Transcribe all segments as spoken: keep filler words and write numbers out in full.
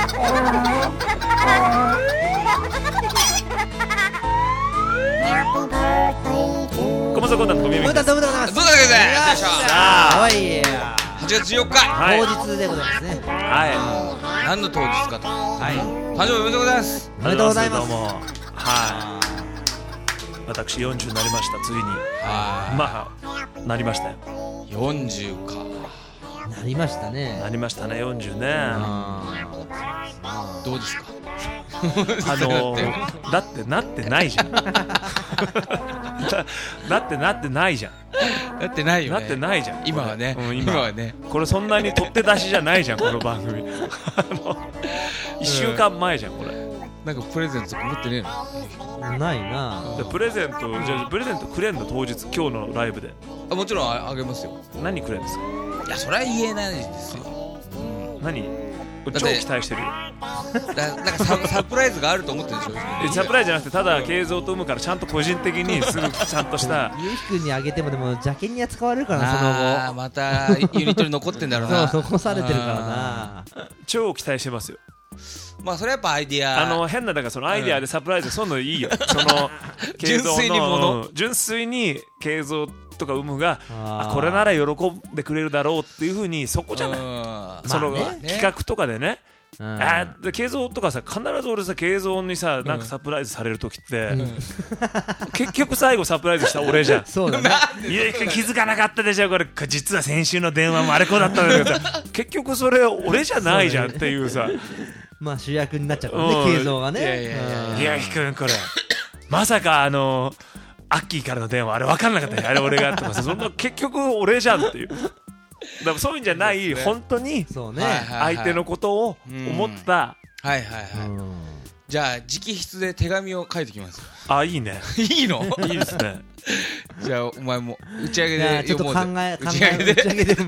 小松こんなの飛びおめでとうございます。 どうだけでよいしょ。 はーい。 はちがつじゅうよっか、 はい当日でございますね。 は何の当日かと。 はい。 誕生日おめでとうございます。 いおめでとうございます。 どうもはい私よんじゅうになりましたついにはまあなりましたよい。よんじゅうか。 なりましたね。 なりましたねよんじゅうねあどうですか。 あのー、だってなってないじゃんだ, だってなってないじゃんだってないよね。 なってないじゃん今はね、 うん、 今はね。 これそんなに取って出しじゃないじゃんこの番組あのいっしゅうかんまえじゃんこれなんかプレゼントとか持ってねえの。 ーないな。 でプレゼントじゃあプレゼントくれんの当日今日のライブであ、もちろん あ, あげますよ。 何くれんですか。 いや、それは言えないですよ。 何って超期待してるよだなんか サ, サプライズがあると思ってるでしょ。 えサプライズじゃなくてただ慶三と生むからちゃんと個人的にすぐちゃんとしたゆうひくんにあげてもでも邪険に扱われるからなそあーのまたユニットに残ってんだろう後。 な。 そう残されてるからな。 超期待してますよ。 まあそれはやっぱアイディア。 あの変なだからそのアイデアでサプライズそういうのいいよその慶三の純粋にものうん純粋に慶三とか生むがあーあこれなら喜んでくれるだろうっていうふうにそこじゃないうんそのまあね企画とかでねうんあで慶三とかさ必ず俺さ慶三にさなんかサプライズされる時って、結局最後サプライズした俺じゃんそうだね。 いや気づかなかったでしょこれ実は先週の電話もあれこうだったんだけどさ結局それ俺じゃないじゃんっていうさまあ主役になっちゃったねうん慶三がね。 いやいやいやうんいやひくんこれまさかあのアッキーからの電話あれ分かんなかったよあれ俺がとかさそんな結局俺じゃんっていうだからそういうんじゃない、 そうですね本当にそうね。 はいはい相手のことを思ったはいはいはい。 うんじゃあ直筆で手紙を書いてきます。 あいいねいいの？ いいですねじゃあお前も打ち上げいやちょっと考で読もうぜ。 え考打ち上げでえ打ち上げでも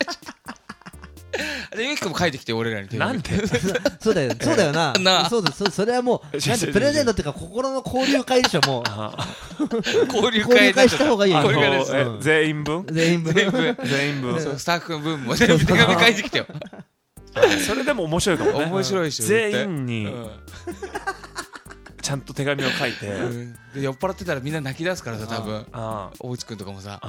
でゆきくんも書いてきて俺らに手紙。 なんでそうだよそうだよな。 なあそうだそそれはもうなんてプレゼントっていうか心の交流会でしょもう。 あ交流交流会会した方がいいよあの交流会ですえうん全員分全員分。 全部全員分そうスタッフ分も全部手紙書いてきてよ。 それでも面白いかもね面白いでしょ。 全員にうんちゃんと手紙を書いてうんで酔っ払ってたらみんな泣き出すからさ多分あ大内くんとかもさあ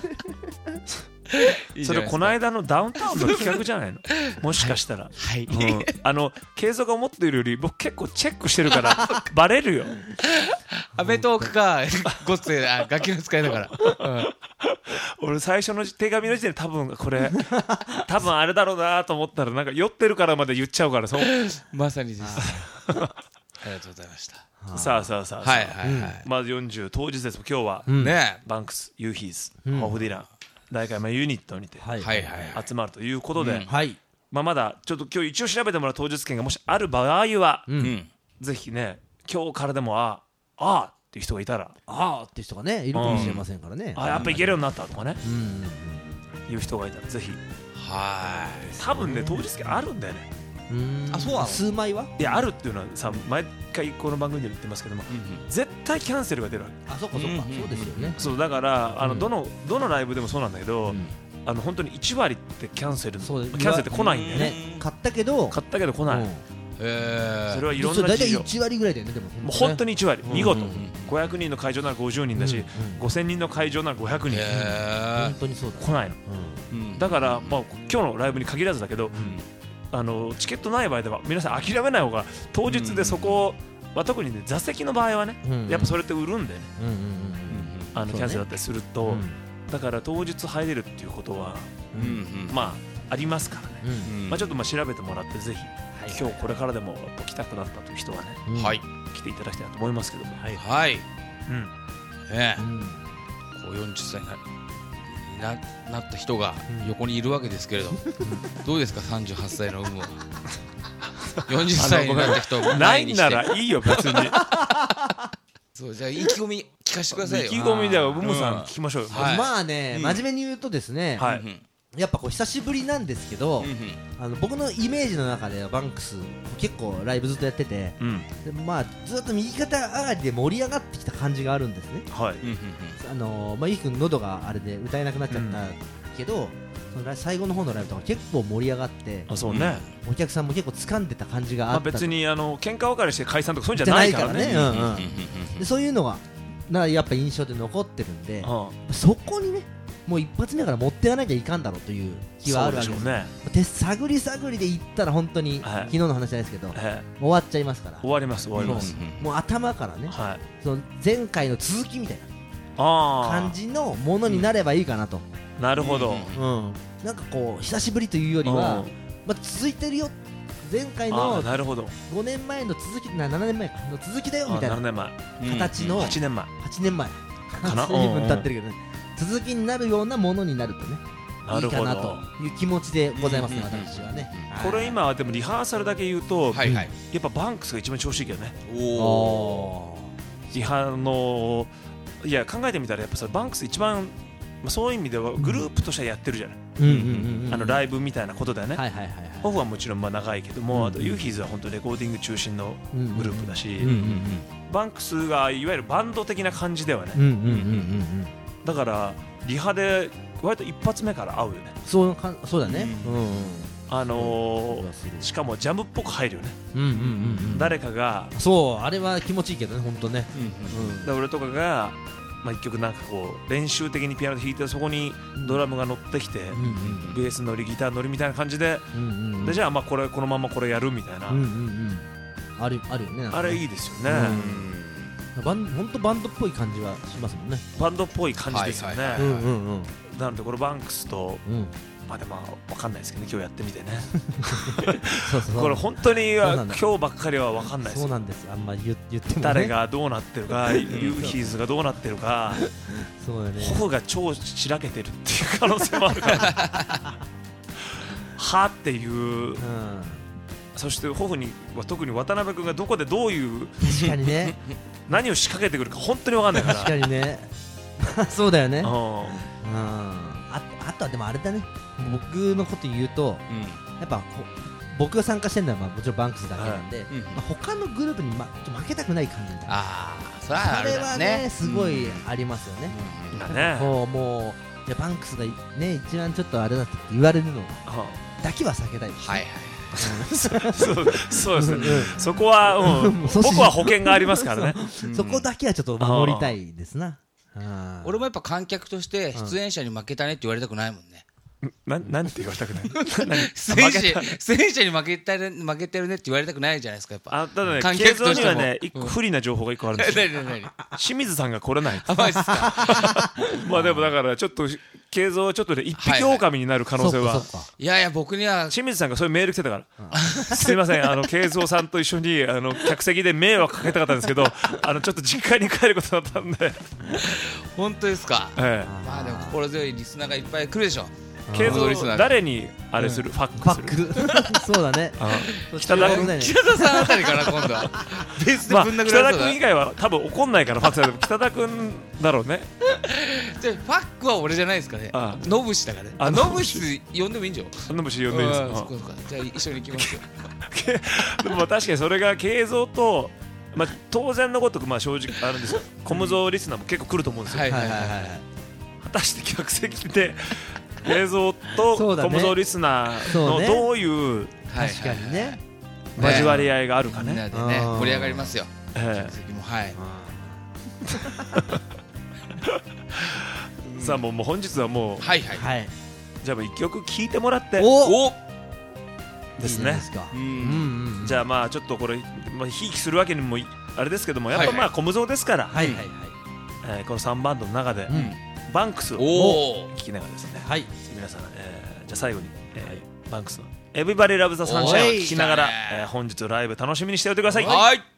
いいじゃないですかそれこの間のダウンタウンの企画じゃないのもしかしたらはいうんあの慶三が思っているより僕結構チェックしてるからバレるよアメトークかゴッツであ楽器の使いだから俺最初の手紙の時点で多分これ多分あれだろうなと思ったらなんか酔ってるからまで言っちゃうからそうまさにですありがとうございましたさあさあさあさあはいはいはいまずよんじゅう当日です今日はうんねバンクスユーヒーズうんホフディラン大会まあユニットにてはいはいはいはい集まるということでうんはい。 まあまだちょっと今日一応調べてもらう当日券がもしある場合はう。 うんんぜひね今日からでもああああっていう人がいたらああっていう人がねいるかもしれませんからね。 あやっぱいけるようになったとかねうんうんいう人がいたらぜひは多分ね当日券あるんだよねうん。うんあそうなの数枚は？ いやあるっていうのはさ毎回この番組でも言ってますけどもい絶対キャンセルが出るわけあそっかそっかうんそうですよね。 そうだからあのうんどのどのライブでもそうなんだけど、 うんあの本当にいち割ってキャンセルキそうャンセルって来ないんだよねね買ったけど買ったけど来ない、 うんえそれはいろんそう大体な事情いち割ぐらいだよねでももう本当にいち割、 うん見事、 うんごひゃくにんの会場ならごじゅうにんだし、 うんうんごせんにんの会場ならごひゃくにん、 へ本当にそうだ来ないのえだから、まあ、今日のライブに限らずだけど、あのチケットない場合では皆さん諦めない方が当日でそこを、まあ、特にね座席の場合はね、 うんやっぱそれって売るんでねうんうんうんあの、 そうねキャンセルだったりすると、 うんだから当日入れるっていうことは、まあありますからね、 うんまあ、ちょっとまあ調べてもらってぜひ、今日これからでもやっぱ来たくなったという人はねうんはい来ていただきたいなと思いますけども、 はいはいうんねうんこうよんじゅっさいになななった人がうん横にいるわけですけれどどうですかさんじゅうはっさいの有無はよんじゅっさいになった人をな前にしていならいいよ別にそうじゃあ意気込み聞かせてくださいよ意気込みではうむさうんん聞きましょうよ、 はいまあねうん真面目に言うとですねはいうんうんやっぱこう久しぶりなんですけどうんうんあの僕のイメージの中ではバンクス結構ライブずっとやっててうんでまあずっと右肩上がりで盛り上がってきた感じがあるんですねはいうんうんあのーまあゆうきくん喉があれで歌えなくなっちゃったけど、 そのライ最後の方のライブとか結構盛り上がってあそうね、 お客さんも結構掴んでた感じがあったと、 まあ、別にあの喧嘩別れして解散とかそういうんじゃないからねじゃないからね、うんうん、でそういうのがなやっぱ印象で残ってるんで、 うん、 そこにねもう一発目から持っていかなきゃいかんだろうという気はあるわけです。 そうでしょうね。 手探り探りでいったら本当に、はい、昨日の話じゃないですけど、はい、終わっちゃいますから。 終わります終わります。 もう頭からね、はい、その前回の続きみたいな感じのものになればいいかなと。 うん、なるほど、 うん。なんかこう久しぶりというよりは、まあ、続いてるよ。前回のごねんまえの続きななねんまえの続きだよみたいな形のはちねんまえはちねんまえかな随分経ってるけどね、続きになるようなものになるとねいいかなという気持ちでございますね、私はね。 これ今でもリハーサルだけ言うと、はいはい、やっぱバンクスが一番調子いいけどね。おリハのいや考えてみたらやっぱさバンクス一番、まあ、そういう意味ではグループとしてやってるじゃない、あのライブみたいなことだよね。オフはもちろんまあ長いけども、うんうん、あとユーヒーズは本当レコーディング中心のグループだし、バンクスがいわゆるバンド的な感じではね、だからリハで割と一発目から合うよね。 そうかそうだね、うんうん、 あのー、しかもジャムっぽく入るよね、うんうんうんうん、誰かがそうあれは気持ちいいけどね本当ね、 うんうん、で俺とかがまあ、一曲なんかこう練習的にピアノで弾いてそこにドラムが乗ってきて、うんうん、ベース乗りギター乗りみたいな感じで、うんうん、でじゃあまあこれこのままこれやるみたいな、うんうんうん、 あるあるよね。 あれいいですよね、 うん、バン本当バンドっぽい感じはしますもんね。 バンドっぽい感じですよね。なのでこれバンクスと、うんまあでも分かんないですけどね今日やってみてねそうそうこれ本当に今日ばっかりは分かんないですよ。 そうなんです。あんまり言っても、ね、 誰がどうなってるかユーヒーズがどうなってるかそうだね、 頬が超しらけてるっていう可能性もあるからはっていう、うん、そして頬には特に渡辺君がどこでどういう確かにね何を仕掛けてくるか本当に分かんないから確かにねそうだよね、うん、 うんあ, あとはでもあれだね僕のこと言うと、うん、やっぱ僕が参加してるのはまあもちろんバンクスだけなんで、うんまあ、他のグループに、ま、負けたくない感じみたいな。 あそれはあるね、 それはねすごいありますよね、 うん、ねこうもういやバンクスがね一番ちょっとあれだって言われるのだけは避けたいです、ね、 はいはいそうそうですね、うん、そこは、うん、僕は保険がありますからねそこだけはちょっと守りたいですな。 俺もやっぱ観客として出演者に負けたねって言われたくないもんね。 な, なんて言われたくない出演者出演者に負けてる負けてるねって言われたくないじゃないですかやっぱ。 あただね慶三にはね一個不利な情報が一個あるんですよ清水さんが来れないあマジですかまあでもだからちょっと慶三はちょっとね一匹狼になる可能性は、はいはい、 いやいや僕には清水さんがそういうメール来てたから、うん、すいませんあの慶三さんと一緒にあの客席で迷惑かけたかったんですけどあのちょっと実家に帰ることだったんで本当ですか、 ええ、 まあでも心強いリスナーがいっぱい来るでしょ。 慶三誰にあれする、うん、ファックするファックそうだね北田君北田さんあたりかな今度はベースでぶん殴られそうだ、 まあ、北田君以外は多分怒んないからファックされても北田君だろうねじゃファックは俺じゃないですかね。ノブシだからね。あノブシ呼んでもいいんじゃん。 ノブシ呼んでいいですか。 そこそこじゃあ一緒に行きますよでも確かにそれが慶三とまあ当然のごとくまあ正直あるんですよコムゾーリスナーも結構来ると思うんですよ。 はいはいはいはい果たして客席で慶三とコムゾーリスナーのどういう確かにね交わり合いがあるかね。 みんなでね盛り上がりますよ。 ええもはいさあもう本日はもうはいはいじゃあもう一曲聴いてもらっておですね。じゃあまあちょっとこれまあひいきするわけにもあれですけどもやっぱまあコムゾーですからこのさんバンドの中でバンクスを聴きながらですね皆さんじゃあ最後にバンクスのエブリバディラブザサンシャインを聴きながら本日ライブ楽しみにしておいてください。 はい。